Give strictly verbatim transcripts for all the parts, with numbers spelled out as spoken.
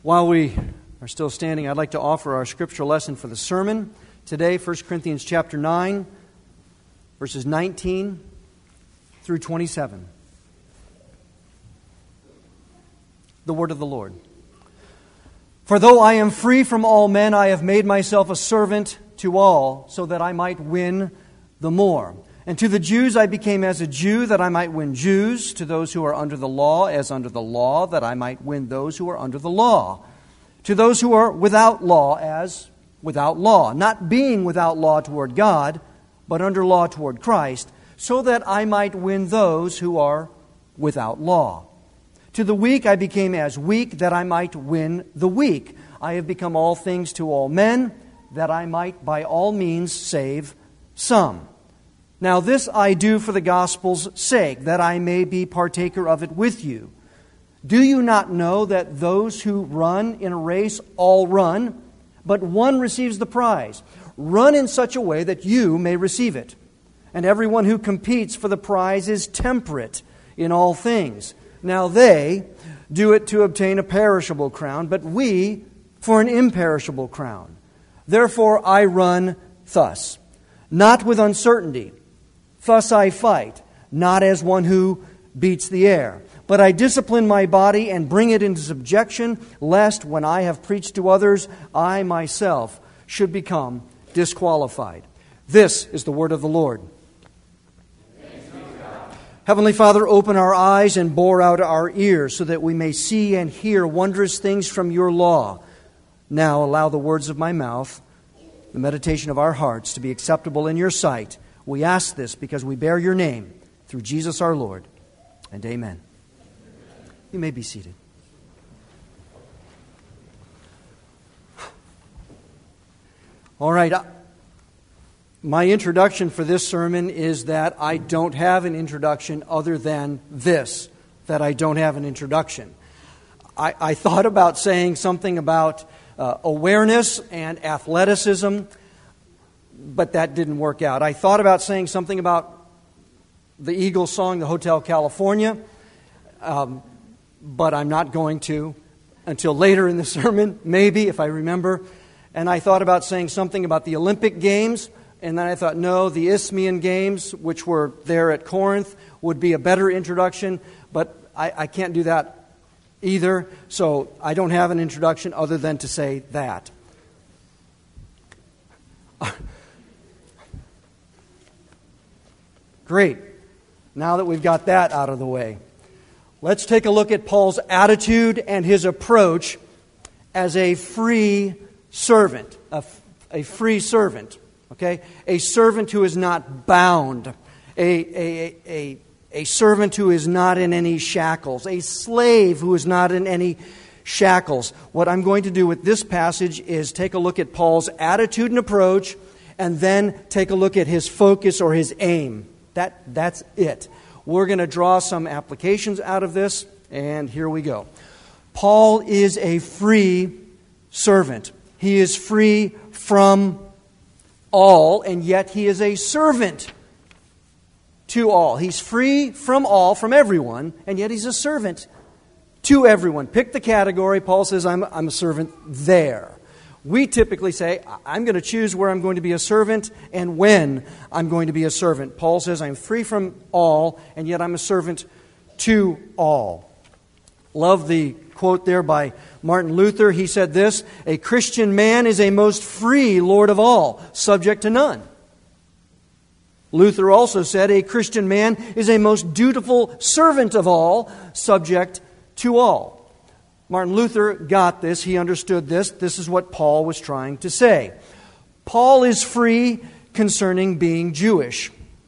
While we are still standing, I'd like to offer our scripture lesson for the sermon today, First Corinthians chapter nine, verses nineteen through twenty-seven. The word of the Lord. For though I am free from all men, I have made myself a servant to all, so that I might win the more. And to the Jews I became as a Jew, that I might win Jews. To those who are under the law, as under the law, that I might win those who are under the law. To those who are without law, as without law, not being without law toward God, but under law toward Christ, so that I might win those who are without law. To the weak I became as weak, that I might win the weak. I have become all things to all men, that I might by all means save some. Now this I do for the gospel's sake, that I may be partaker of it with you. Do you not know that those who run in a race all run, but one receives the prize? Run in such a way that you may receive it. And everyone who competes for the prize is temperate in all things. Now they do it to obtain a perishable crown, but we for an imperishable crown. Therefore I run thus, not with uncertainty. Thus I fight, not as one who beats the air. But I discipline my body and bring it into subjection, lest when I have preached to others, I myself should become disqualified. This is the word of the Lord. Heavenly Father, open our eyes and bore out our ears so that we may see and hear wondrous things from your law. Now allow the words of my mouth, the meditation of our hearts to be acceptable in your sight. We ask this because we bear your name through Jesus our Lord. And amen. You may be seated. All right. My introduction for this sermon is that I don't have an introduction other than this, that I don't have an introduction. I, I thought about saying something about uh, awareness and athleticism, but that didn't work out. I thought about saying something about the Eagles song, The Hotel California, um, but I'm not going to until later in the sermon, maybe, if I remember. And I thought about saying something about the Olympic Games, and then I thought, no, the Isthmian Games, which were there at Corinth, would be a better introduction, but I, I can't do that either, so I don't have an introduction other than to say that. Great. Now that we've got that out of the way, let's take a look at Paul's attitude and his approach as a free servant. A, a free servant. Okay? A servant who is not bound. A, a, a, a servant who is not in any shackles. A slave who is not in any shackles. What I'm going to do with this passage is take a look at Paul's attitude and approach, and then take a look at his focus or his aim. That, that's it. We're going to draw some applications out of this, and here we go. Paul is a free servant. He is free from all, and yet he is a servant to all. He's free from all, from everyone, and yet he's a servant to everyone. Pick the category. Paul says, I'm, I'm a servant there. We typically say, I'm going to choose where I'm going to be a servant and when I'm going to be a servant. Paul says, I'm free from all, and yet I'm a servant to all. Love the quote there by Martin Luther. He said this, a Christian man is a most free Lord of all, subject to none. Luther also said, a Christian man is a most dutiful servant of all, subject to all. Martin Luther got this. He understood this. This is what Paul was trying to say. Paul is free concerning being Jewish.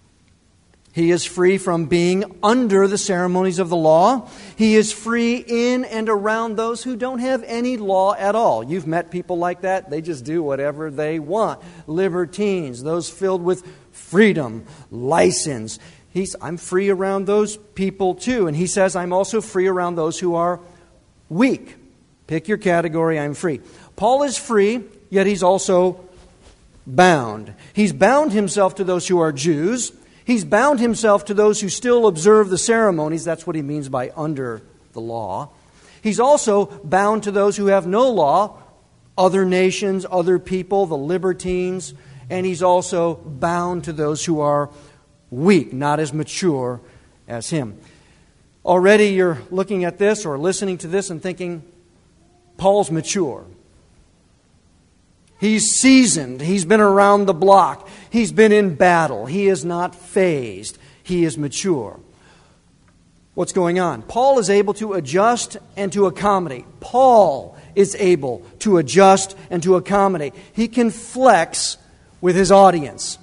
He is free from being under the ceremonies of the law. He is free in and around those who don't have any law at all. You've met people like that. They just do whatever they want. Libertines, those filled with freedom, license. He's, I'm free around those people too. And he says, I'm also free around those who are weak. Pick your category, I'm free. Paul is free, yet he's also bound. He's bound himself to those who are Jews. He's bound himself to those who still observe the ceremonies. That's what he means by under the law. He's also bound to those who have no law, other nations, other people, the libertines, and he's also bound to those who are weak, not as mature as him. Already you're looking at this or listening to this and thinking, Paul's mature. He's seasoned. He's been around the block. He's been in battle. He is not fazed. He is mature. What's going on? Paul is able to adjust and to accommodate. Paul is able to adjust and to accommodate. He can flex with his audience.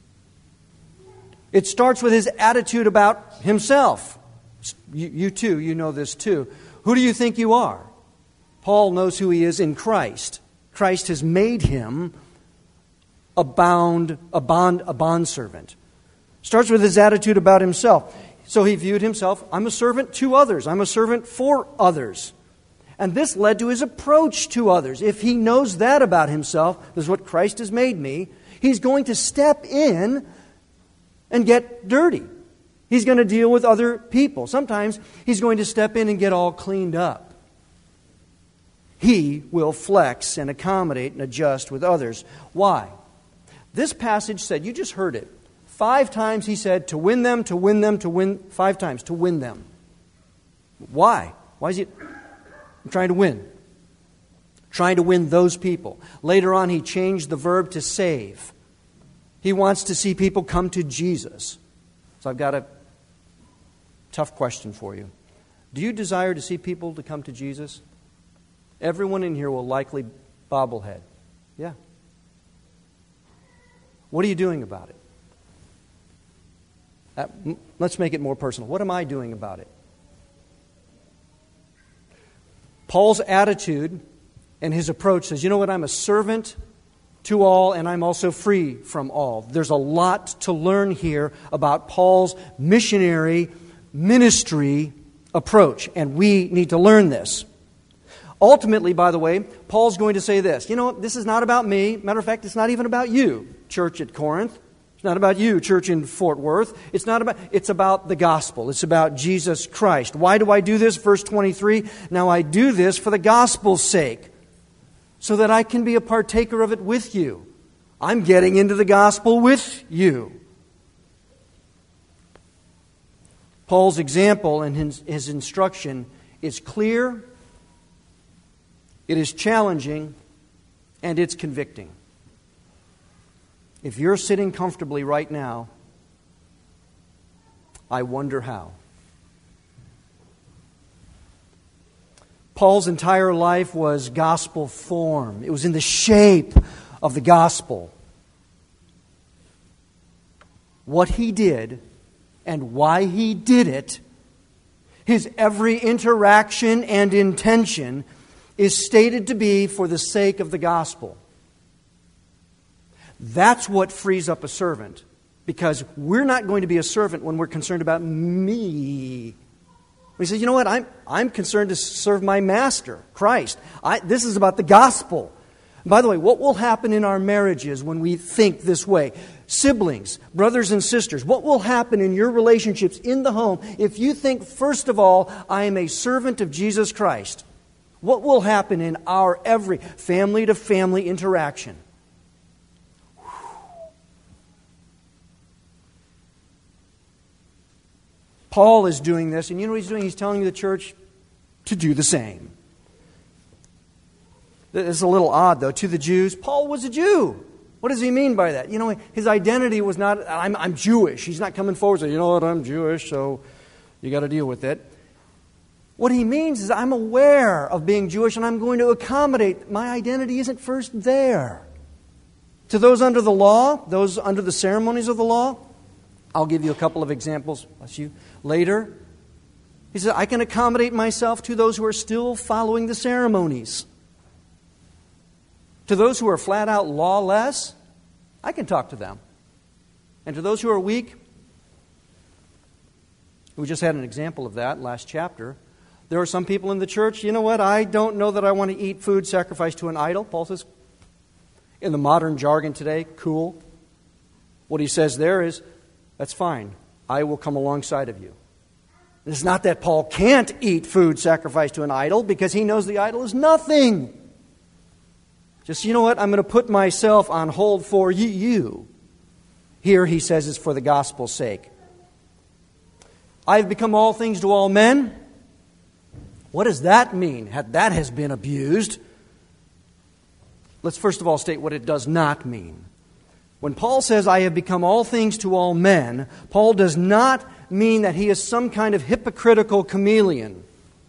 It starts with his attitude about himself. You, you too, you know this too. Who do you think you are? Paul knows who he is in Christ. Christ has made him a bound, a bond, a bondservant. Starts with his attitude about himself. So he viewed himself, I'm a servant to others. I'm a servant for others. And this led to his approach to others. If he knows that about himself, this is what Christ has made me, he's going to step in and get dirty. He's going to deal with other people. Sometimes he's going to step in and get all cleaned up. He will flex and accommodate and adjust with others. Why? This passage said, you just heard it. Five times he said, to win them, to win them, to win, five times, to win them. Why? Why is he I'm trying to win? Trying to win those people. Later on, he changed the verb to save. He wants to see people come to Jesus. So I've got a tough question for you. Do you desire to see people to come to Jesus? Everyone in here will likely bobblehead. Yeah. What are you doing about it? Uh, let's make it more personal. What am I doing about it? Paul's attitude and his approach says, you know what, I'm a servant to all and I'm also free from all. There's a lot to learn here about Paul's missionary ministry approach, and we need to learn this. Ultimately, by the way, Paul's going to say this. You know, this is not about me. Matter of fact, it's not even about you, church at Corinth. It's not about you, church in Fort Worth. It's not about, it's about the gospel. It's about Jesus Christ. Why do I do this? Verse twenty-three, now I do this for the gospel's sake, so that I can be a partaker of it with you. I'm getting into the gospel with you. Paul's example and his, his instruction is clear, it is challenging, and it's convicting. If you're sitting comfortably right now, I wonder how. Paul's entire life was gospel form. It was in the shape of the gospel. What he did and why he did it, his every interaction and intention is stated to be for the sake of the gospel. That's what frees up a servant, because we're not going to be a servant when we're concerned about me. He says, you know what, I'm, I'm concerned to serve my master, Christ. I, this is about the gospel. By the way, what will happen in our marriages when we think this way? Siblings, brothers and sisters, what will happen in your relationships in the home if you think, first of all, I am a servant of Jesus Christ? What will happen in our every family-to-family interaction? Paul is doing this, and you know what he's doing? He's telling the church to do the same. It's a little odd, though. To the Jews, Paul was a Jew. What does he mean by that? You know, his identity was not, I'm, I'm Jewish. He's not coming forward and saying, you know what, I'm Jewish, so you got to deal with it. What he means is I'm aware of being Jewish, and I'm going to accommodate. My identity isn't first there. To those under the law, those under the ceremonies of the law, I'll give you a couple of examples bless you, later. He said, I can accommodate myself to those who are still following the ceremonies. To those who are flat out lawless, I can talk to them. And to those who are weak, we just had an example of that last chapter. There are some people in the church, you know what, I don't know that I want to eat food sacrificed to an idol. Paul says, in the modern jargon today, cool. What he says there is, that's fine. I will come alongside of you. It's not that Paul can't eat food sacrificed to an idol, because he knows the idol is nothing. Just, you know what, I'm going to put myself on hold for you. Here he says it's for the gospel's sake. I have become all things to all men. What does that mean? That has been abused. Let's first of all state what it does not mean. When Paul says, I have become all things to all men, Paul does not mean that he is some kind of hypocritical chameleon.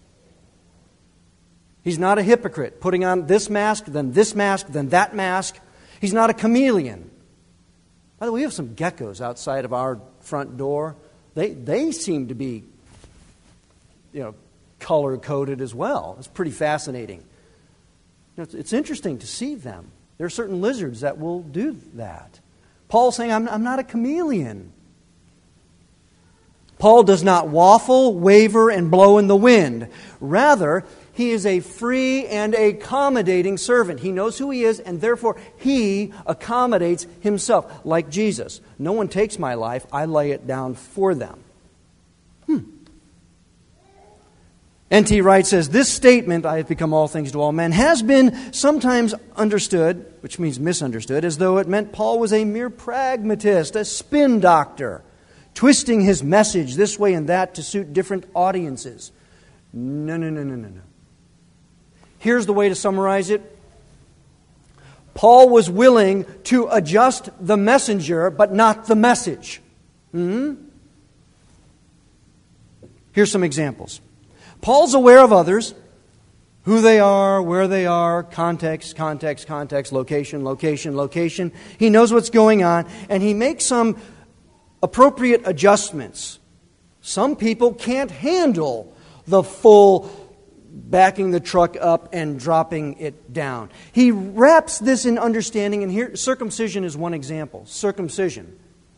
He's not a hypocrite, putting on this mask, then this mask, then that mask. He's not a chameleon. By the way, we have some geckos outside of our front door. They they seem to be, you know, color-coded as well. It's pretty fascinating. You know, it's, it's interesting to see them. There are certain lizards that will do that. Paul's saying, I'm, I'm not a chameleon. Paul does not waffle, waver, and blow in the wind. Rather, he is a free and accommodating servant. He knows who he is, and therefore he accommodates himself, like Jesus. No one takes my life, I lay it down for them. Hmm. N T Wright says, this statement, I have become all things to all men, has been sometimes understood, which means misunderstood, as though it meant Paul was a mere pragmatist, a spin doctor, twisting his message this way and that to suit different audiences. No, no, no, no, no, no. Here's the way to summarize it. Paul was willing to adjust the messenger, but not the message. Hmm? Here's some examples. Paul's aware of others, who they are, where they are, context, context, context, location, location, location. He knows what's going on, and he makes some appropriate adjustments. Some people can't handle the full backing the truck up and dropping it down. He wraps this in understanding, and here circumcision is one example. Circumcision.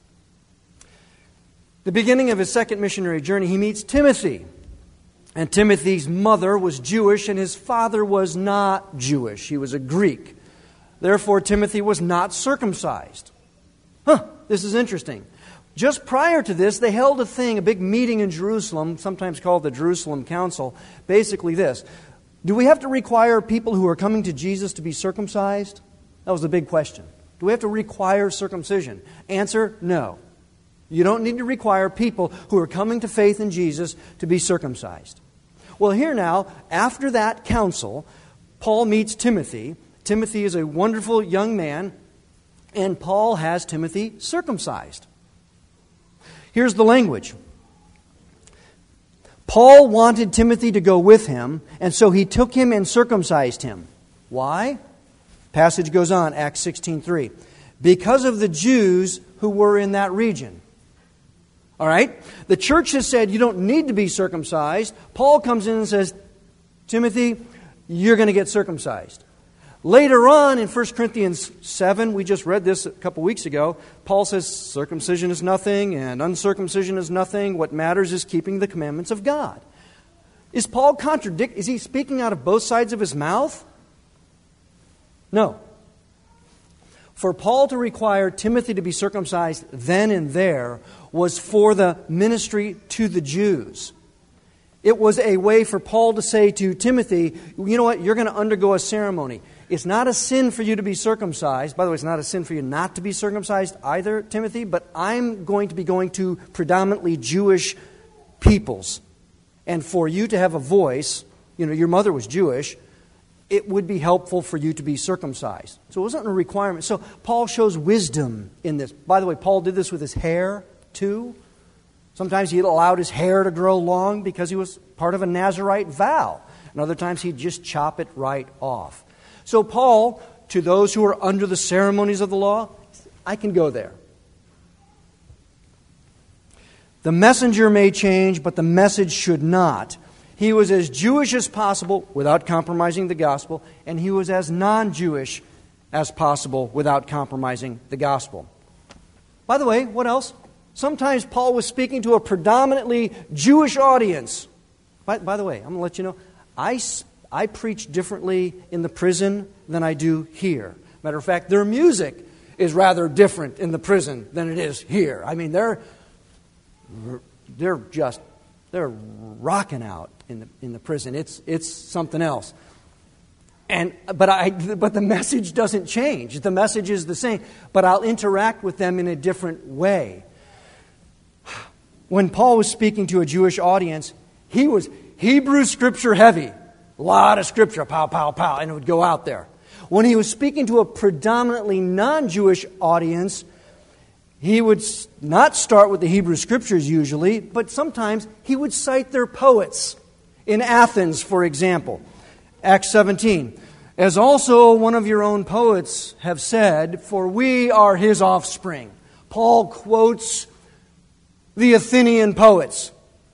The beginning of his second missionary journey, he meets Timothy. And Timothy's mother was Jewish and his father was not Jewish. He was a Greek. Therefore, Timothy was not circumcised. Huh, this is interesting. Just prior to this, they held a thing, a big meeting in Jerusalem, sometimes called the Jerusalem Council. Basically this: do we have to require people who are coming to Jesus to be circumcised? That was the big question. Do we have to require circumcision? Answer, no. You don't need to require people who are coming to faith in Jesus to be circumcised. Well, here now, after that council, Paul meets Timothy. Timothy is a wonderful young man, and Paul has Timothy circumcised. Here's the language. Paul wanted Timothy to go with him, and so he took him and circumcised him. Why? Passage goes on, Acts sixteen three. Because of the Jews who were in that region. All right? The church has said you don't need to be circumcised. Paul comes in and says, Timothy, you're going to get circumcised. Later on in First Corinthians seven, we just read this a couple weeks ago, Paul says circumcision is nothing and uncircumcision is nothing. What matters is keeping the commandments of God. Is Paul contradict? Is he speaking out of both sides of his mouth? No. For Paul to require Timothy to be circumcised then and there was for the ministry to the Jews. It was a way for Paul to say to Timothy, you know what, you're going to undergo a ceremony. It's not a sin for you to be circumcised. By the way, it's not a sin for you not to be circumcised either, Timothy, but I'm going to be going to predominantly Jewish peoples. And for you to have a voice, you know, your mother was Jewish, it would be helpful for you to be circumcised. So it wasn't a requirement. So Paul shows wisdom in this. By the way, Paul did this with his hair too. Sometimes he allowed his hair to grow long because he was part of a Nazirite vow. And other times he'd just chop it right off. So Paul, to those who are under the ceremonies of the law, I can go there. The messenger may change, but the message should not. He was as Jewish as possible without compromising the gospel, and he was as non-Jewish as possible without compromising the gospel. By the way, what else? Sometimes Paul was speaking to a predominantly Jewish audience. By, by the way, I'm going to let you know, I, I preach differently in the prison than I do here. Matter of fact, their music is rather different in the prison than it is here. I mean, they're, they're just They're rocking out in the in the prison. It's it's something else. And but I but the message doesn't change. The message is the same, but I'll interact with them in a different way. When Paul was speaking to a Jewish audience, he was Hebrew scripture heavy. A lot of scripture, pow, pow, pow, and it would go out there. When he was speaking to a predominantly non-Jewish audience, he would not start with the Hebrew scriptures usually, but sometimes he would cite their poets. In Athens, for example, Acts seventeen, as also one of your own poets have said, for we are his offspring. Paul quotes the Athenian poets.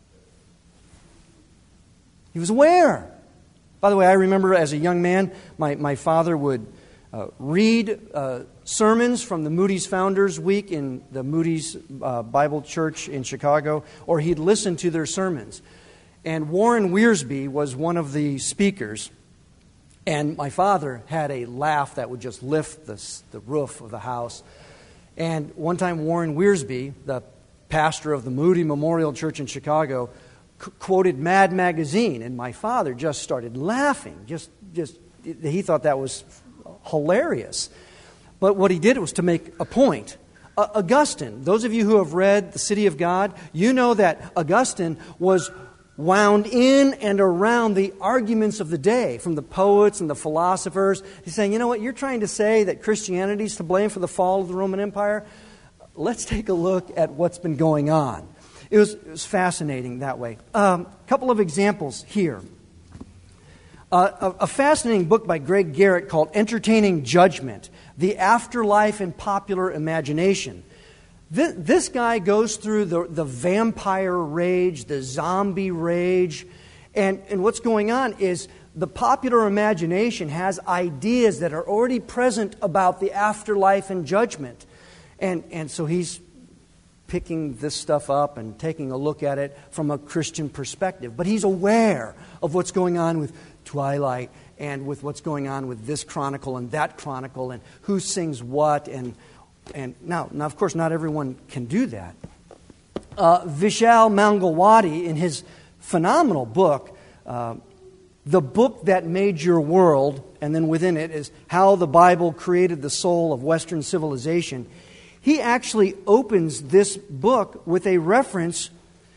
He was aware. By the way, I remember as a young man, my, my father would uh, read uh, sermons from the Moody's Founders Week in the Moody's uh, Bible Church in Chicago, or he'd listen to their sermons. And Warren Wiersbe was one of the speakers, and my father had a laugh that would just lift the, the roof of the house. And one time Warren Wiersbe, the pastor of the Moody Memorial Church in Chicago, c- quoted Mad Magazine, and my father just started laughing. Just, just he thought that was hilarious. But what he did was to make a point. Uh, Augustine, those of you who have read The City of God, you know that Augustine was wound in and around the arguments of the day from the poets and the philosophers. He's saying, you know what, you're trying to say that Christianity is to blame for the fall of the Roman Empire? Let's take a look at what's been going on. It was, it was fascinating that way. A um, couple of examples here. Uh, a, a fascinating book by Greg Garrett called Entertaining Judgment, The Afterlife and Popular Imagination. This, this guy goes through the, the vampire rage, the zombie rage, and, and what's going on is the popular imagination has ideas that are already present about the afterlife and judgment. And, and so he's picking this stuff up and taking a look at it from a Christian perspective. But he's aware of what's going on with Twilight and with what's going on with this chronicle and that chronicle and who sings what. And and now, now of course, not everyone can do that. Uh, Vishal Mangalwadi, in his phenomenal book, uh, The Book That Made Your World, and then within it is How the Bible Created the Soul of Western Civilization, he actually opens this book with a reference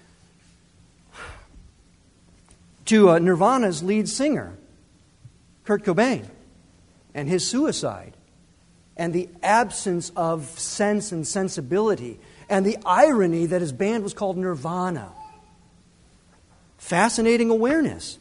to uh, Nirvana's lead singer, Kurt Cobain, and his suicide, and the absence of sense and sensibility, and the irony that his band was called Nirvana. Fascinating awareness.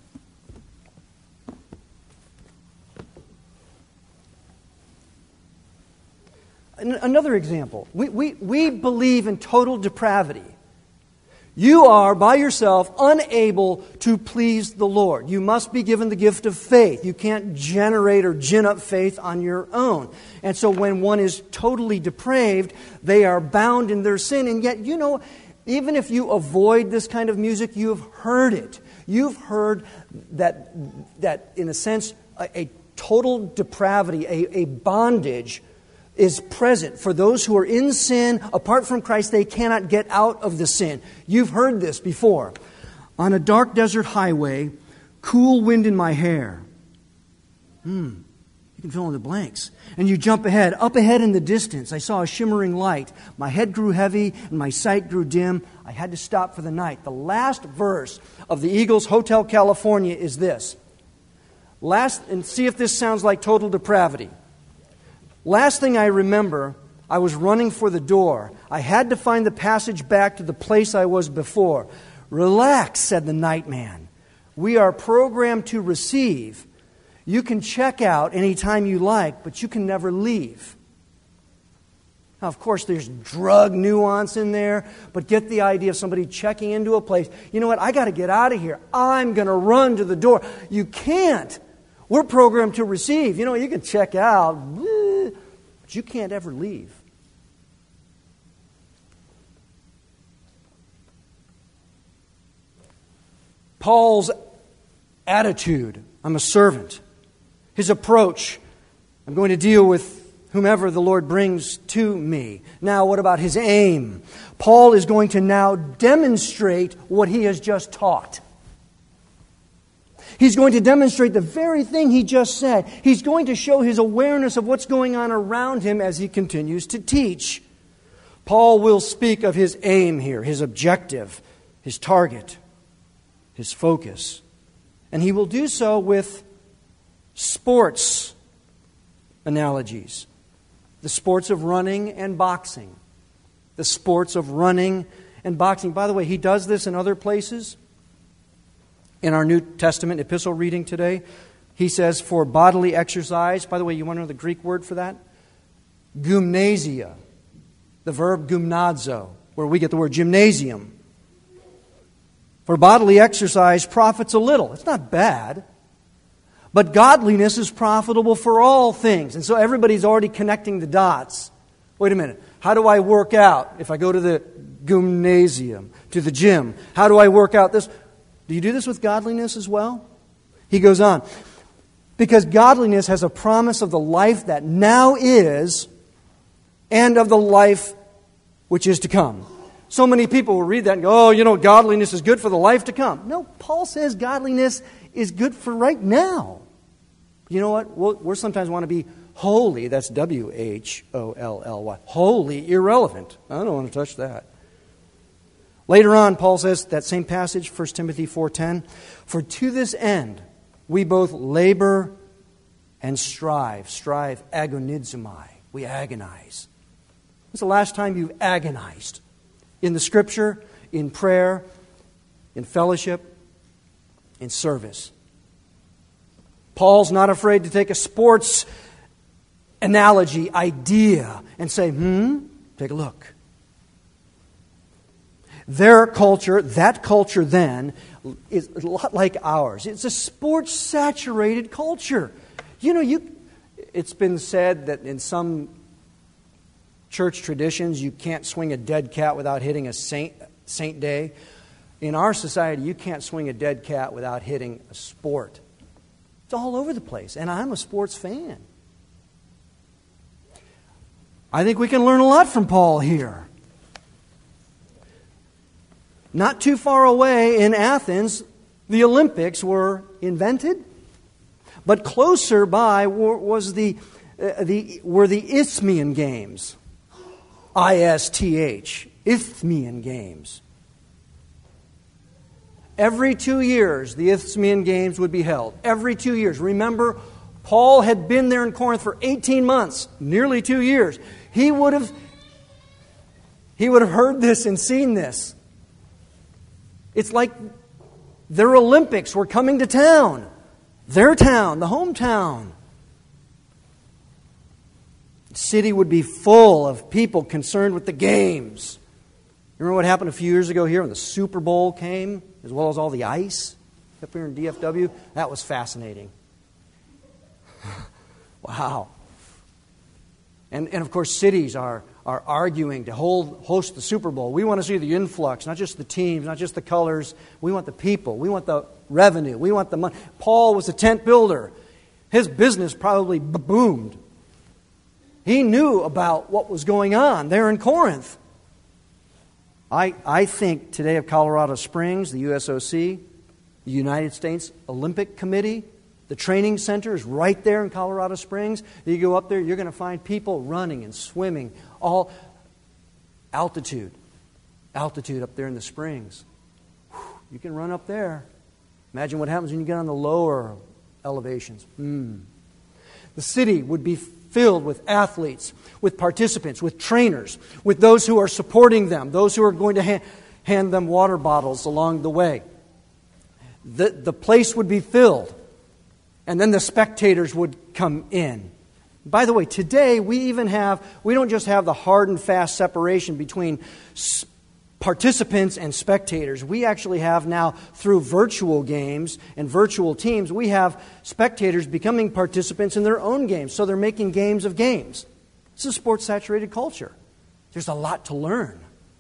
Another example. We, we, we believe in total depravity. You are, by yourself, unable to please the Lord. You must be given the gift of faith. You can't generate or gin up faith on your own. And so when one is totally depraved, they are bound in their sin. And yet, you know, even if you avoid this kind of music, you have heard it. You've heard that, that in a sense, a, a total depravity, a, a bondage is present. For those who are in sin, apart from Christ, they cannot get out of the sin. You've heard this before. On a dark desert highway, cool wind in my hair. Hmm. You can fill in the blanks. And you jump ahead. Up ahead in the distance, I saw a shimmering light. My head grew heavy and my sight grew dim. I had to stop for the night. The last verse of the Eagles' Hotel California is this. Last, and see if this sounds like total depravity. Last thing I remember, I was running for the door. I had to find the passage back to the place I was before. Relax, said the night man. We are programmed to receive. You can check out anytime you like, but you can never leave. Now, of course, there's drug nuance in there, but get the idea of somebody checking into a place. You know what? I got to get out of here. I'm going to run to the door. You can't. We're programmed to receive. You know, you can check out, but you can't ever leave. Paul's attitude, I'm a servant. His approach, I'm going to deal with whomever the Lord brings to me. Now, what about his aim? Paul is going to now demonstrate what he has just taught. He's going to demonstrate the very thing he just said. He's going to show his awareness of what's going on around him as he continues to teach. Paul will speak of his aim here, his objective, his target, his focus. And he will do so with sports analogies. The sports of running and boxing. The sports of running and boxing. By the way, he does this in other places. In our New Testament epistle reading today, he says for bodily exercise. By the way, you want to know the Greek word for that? Gymnasia. The verb gymnazo, where we get the word gymnasium. For bodily exercise profits a little. It's not bad. But godliness is profitable for all things. And so everybody's already connecting the dots. Wait a minute. How do I work out if I go to the gymnasium, to the gym? How do I work out this? Do you do this with godliness as well? He goes on. Because godliness has a promise of the life that now is and of the life which is to come. So many people will read that and go, oh, you know, godliness is good for the life to come. No, Paul says godliness is good for right now. You know what? We'll, we sometimes want to be holy. That's W H O L L Y. Holy, irrelevant. I don't want to touch that. Later on, Paul says, that same passage, First Timothy four ten, for to this end we both labor and strive. Strive, agonizomai. We agonize. When's the last time you've agonized? In the Scripture, in prayer, in fellowship, in service. Paul's not afraid to take a sports analogy, idea, and say, hmm, take a look. Their culture, that culture then, is a lot like ours. It's a sports-saturated culture. You know, you. It's been said that in some church traditions, you can't swing a dead cat without hitting a saint, saint day. In our society, you can't swing a dead cat without hitting a sport. It's all over the place, and I'm a sports fan. I think we can learn a lot from Paul here. Not too far away in Athens, the Olympics were invented, but closer by was the, uh, the were the Isthmian Games. I S T H, Isthmian Games. Every two years, the Isthmian Games would be held. Every two years. Remember, Paul had been there in Corinth for eighteen months, nearly two years. He would have, he would have heard this and seen this. It's like their Olympics were coming to town. Their town, the hometown. The city would be full of people concerned with the games. You remember what happened a few years ago here when the Super Bowl came, as well as all the ice up here in D F W? That was fascinating. Wow. And, and of course, cities are, are arguing to hold, host the Super Bowl. We want to see the influx, not just the teams, not just the colors. We want the people. We want the revenue. We want the money. Paul was a tent builder. His business probably boomed. He knew about what was going on there in Corinth. I, I think today of Colorado Springs, the U S O C, the United States Olympic Committee, the training center is right there in Colorado Springs. You go up there, you're going to find people running and swimming, all altitude. Altitude up there in the springs. Whew, you can run up there. Imagine what happens when you get on the lower elevations. Mm. The city would be filled with athletes, with participants, with trainers, with those who are supporting them, those who are going to ha- hand them water bottles along the way. The, the place would be filled. And then the spectators would come in. By the way, today we even have, we don't just have the hard and fast separation between s- participants and spectators. We actually have now, through virtual games and virtual teams, we have spectators becoming participants in their own games. So they're making games of games. It's a sports-saturated culture. There's a lot to learn.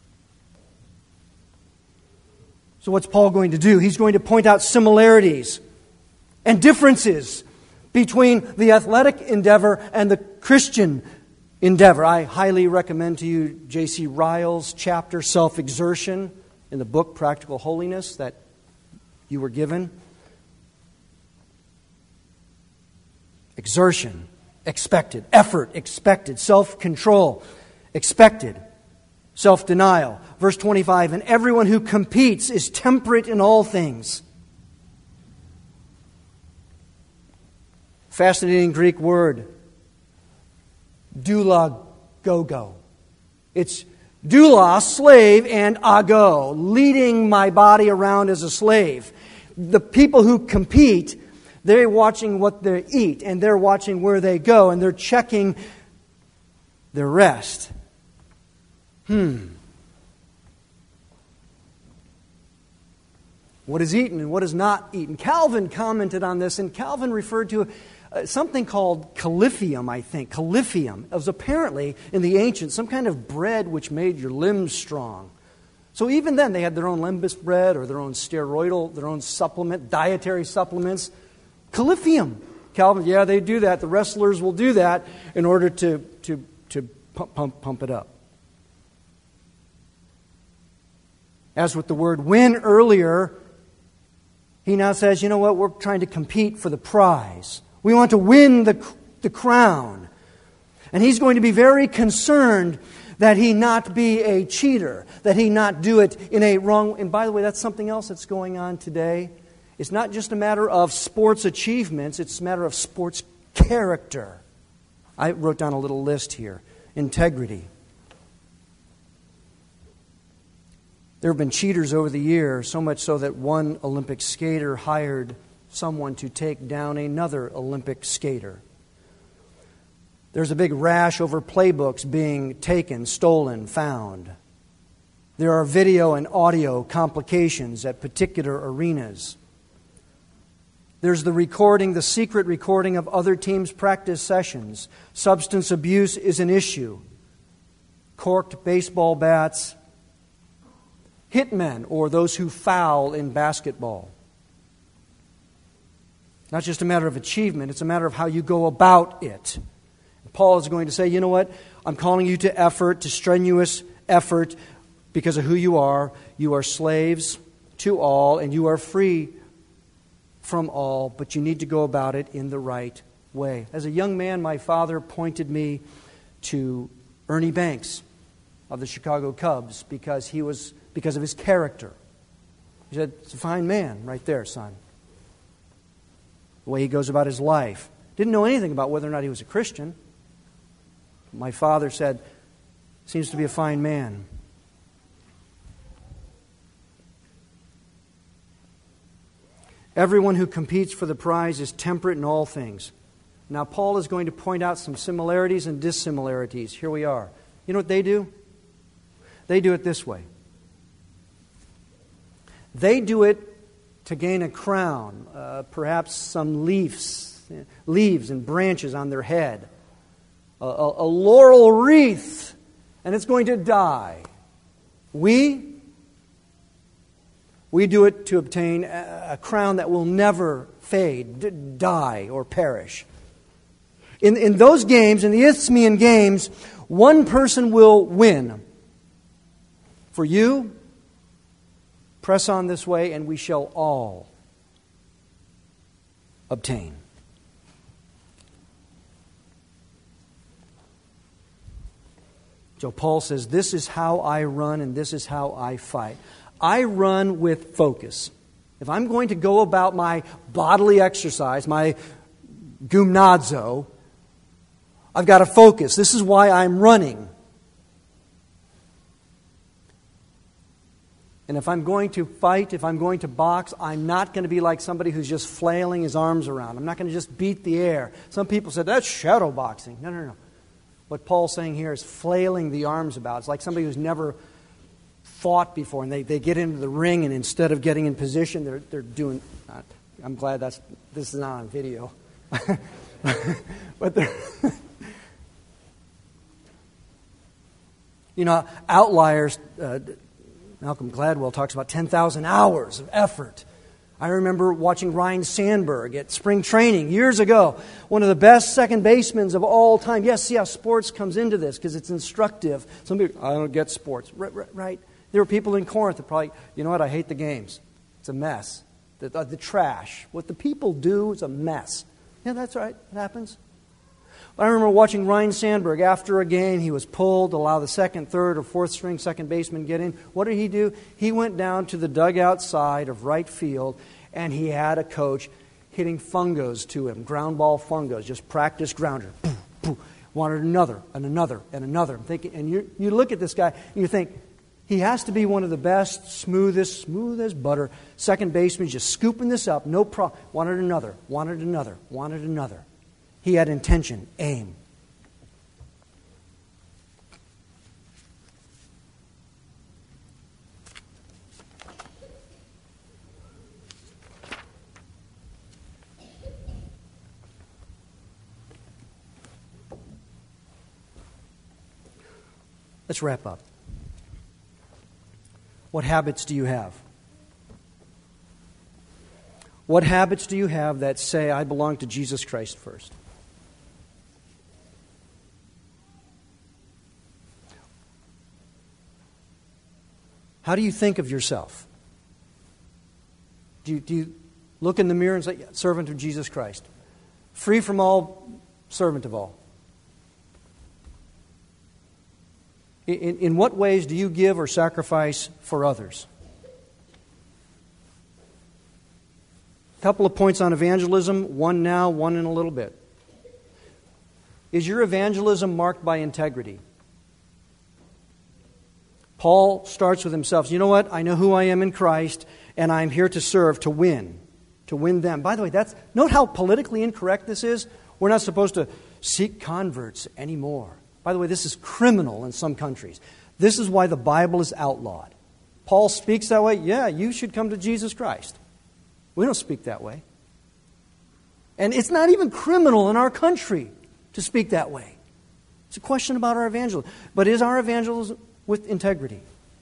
So what's Paul going to do? He's going to point out similarities and differences between the athletic endeavor and the Christian endeavor. I highly recommend to you J C Ryle's chapter, Self-Exertion, in the book Practical Holiness that you were given. Exertion, expected. Effort, expected. Self-control, expected. Self-denial. Verse twenty-five, and everyone who competes is temperate in all things. Fascinating Greek word, doulagogo. It's doulos, slave, and ago, leading my body around as a slave. The people who compete, they're watching what they eat, and they're watching where they go, and they're checking their rest. Hmm. What is eaten and what is not eaten? Calvin commented on this, and Calvin referred to uh, something called califium, I think. Califium. It was apparently, in the ancients, some kind of bread which made your limbs strong. So even then, they had their own lembas bread or their own steroidal, their own supplement, dietary supplements. Califium. Calvin, yeah, they do that. The wrestlers will do that in order to, to, to pump, pump, pump it up. As with the word win earlier, he now says, you know what, we're trying to compete for the prize. We want to win the, the crown. And he's going to be very concerned that he not be a cheater, that he not do it in a wrong... And by the way, that's something else that's going on today. It's not just a matter of sports achievements, it's a matter of sports character. I wrote down a little list here. Integrity. There have been cheaters over the years, so much so that one Olympic skater hired someone to take down another Olympic skater. There's a big rash over playbooks being taken, stolen, found. There are video and audio complications at particular arenas. There's the recording, the secret recording of other teams' practice sessions. Substance abuse is an issue. Corked baseball bats. Hitmen, or those who foul in basketball. Not just a matter of achievement, it's a matter of how you go about it. Paul is going to say, you know what? I'm calling you to effort, to strenuous effort, because of who you are. You are slaves to all, and you are free from all, but you need to go about it in the right way. As a young man, my father pointed me to Ernie Banks of the Chicago Cubs because he was because of his character. He said, it's a fine man right there, son. The way he goes about his life. Didn't know anything about whether or not he was a Christian. My father said, seems to be a fine man. Everyone who competes for the prize is temperate in all things. Now, Paul is going to point out some similarities and dissimilarities. Here we are. You know what they do? They do it this way. They do it to gain a crown, uh, perhaps some leaves, leaves and branches on their head, a, a, a laurel wreath, and it's going to die. We We do it to obtain a crown that will never fade, d- die, or perish. In, in those games, in the Isthmian Games, one person will win. For you, press on this way, and we shall all obtain. So Paul says, this is how I run, and this is how I fight. I run with focus. If I'm going to go about my bodily exercise, my gymnazo, I've got to focus. This is why I'm running. And if I'm going to fight, if I'm going to box, I'm not going to be like somebody who's just flailing his arms around. I'm not going to just beat the air. Some people said, that's shadow boxing. No, no, no. What Paul's saying here is flailing the arms about. It's like somebody who's never fought before, and they, they get into the ring, and instead of getting in position, they're they're doing. Uh, I'm glad that's this is not on video, but they're you know, outliers. Uh, Malcolm Gladwell talks about ten thousand hours of effort. I remember watching Ryan Sandberg at spring training years ago, one of the best second basemen of all time. Yes, see how sports comes into this because it's instructive. Some people, I don't get sports. Right, right, right. There were people in Corinth that probably, you know what, I hate the games. It's a mess. The, the, the trash. What the people do is a mess. Yeah, that's right. It happens. I remember watching Ryan Sandberg after a game. He was pulled to allow the second, third, or fourth string second baseman get in. What did he do? He went down to the dugout side of right field, and he had a coach hitting fungos to him, ground ball fungos, just practice grounder. Boom, boom. Wanted another, and another, and another. I'm thinking, and you you look at this guy, and you think, he has to be one of the best, smoothest, smooth as butter second baseman, just scooping this up, no problem. Wanted another, wanted another, wanted another. He had intention, aim. Let's wrap up. What habits do you have? What habits do you have that say, I belong to Jesus Christ first? How do you think of yourself? Do you, do you look in the mirror and say, servant of Jesus Christ? Free from all, servant of all. In, in what ways do you give or sacrifice for others? A couple of points on evangelism, one now, one in a little bit. Is your evangelism marked by integrity? Paul starts with himself. You know what? I know who I am in Christ, and I'm here to serve, to win, to win them. By the way, that's note how politically incorrect this is. We're not supposed to seek converts anymore. By the way, this is criminal in some countries. This is why the Bible is outlawed. Paul speaks that way. Yeah, you should come to Jesus Christ. We don't speak that way. And it's not even criminal in our country to speak that way. It's a question about our evangelism. But is our evangelism with integrity?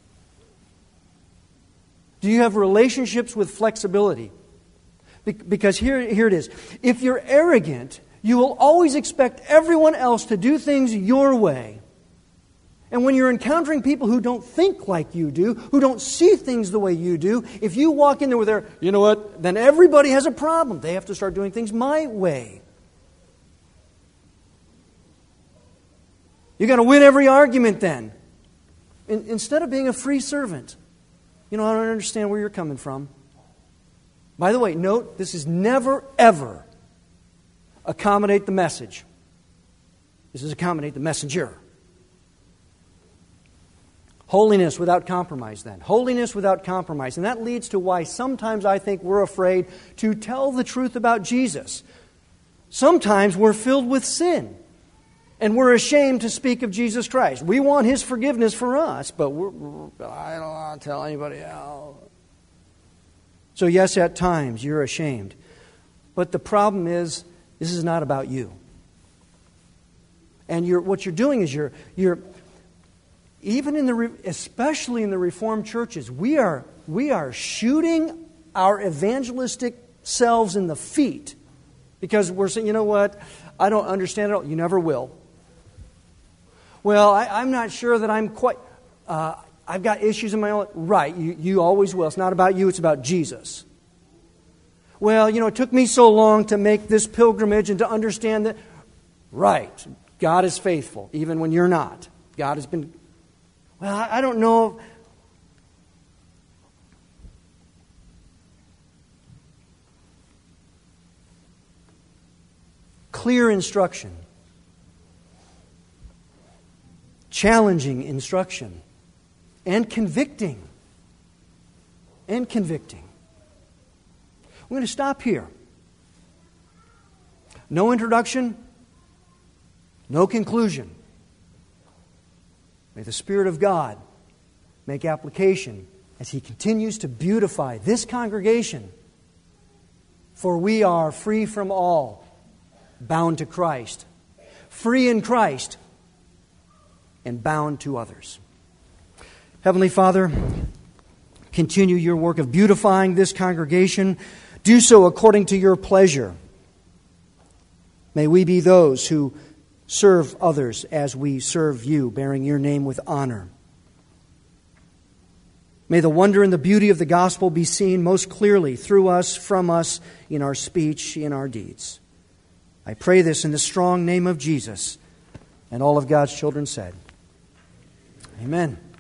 Do you have relationships with flexibility? Because here, here it is. If you're arrogant, you will always expect everyone else to do things your way. And when you're encountering people who don't think like you do, who don't see things the way you do, if you walk in there with their, you know what, then everybody has a problem. They have to start doing things my way. You've got to win every argument then. In, instead of being a free servant. You know, I don't understand where you're coming from. By the way, note, this is never, ever accommodate the message. This is accommodate the messenger. Holiness without compromise, then. Holiness without compromise. And that leads to why sometimes I think we're afraid to tell the truth about Jesus. Sometimes we're filled with sin. And we're ashamed to speak of Jesus Christ. We want His forgiveness for us, but we're, we're, I don't want to tell anybody else. So yes, at times you're ashamed. But the problem is, this is not about you. And you're, what you're doing is you're, you're even in the, especially in the Reformed churches, we are, we are shooting our evangelistic selves in the feet because we're saying, you know what, I don't understand it all. You never will. Well, I, I'm not sure that I'm quite... Uh, I've got issues in my own... Right, you, you always will. It's not about you, it's about Jesus. Well, you know, it took me so long to make this pilgrimage and to understand that... Right, God is faithful, even when you're not. God has been... Well, I, I don't know... Clear instruction. Challenging instruction. And convicting. And convicting. We're going to stop here. No introduction. No conclusion. May the Spirit of God make application as He continues to beautify this congregation. For we are free from all, bound to Christ. Free in Christ, and bound to others. Heavenly Father, continue your work of beautifying this congregation. Do so according to your pleasure. May we be those who serve others as we serve you, bearing your name with honor. May the wonder and the beauty of the gospel be seen most clearly through us, from us, in our speech, in our deeds. I pray this in the strong name of Jesus. And all of God's children said, Amen.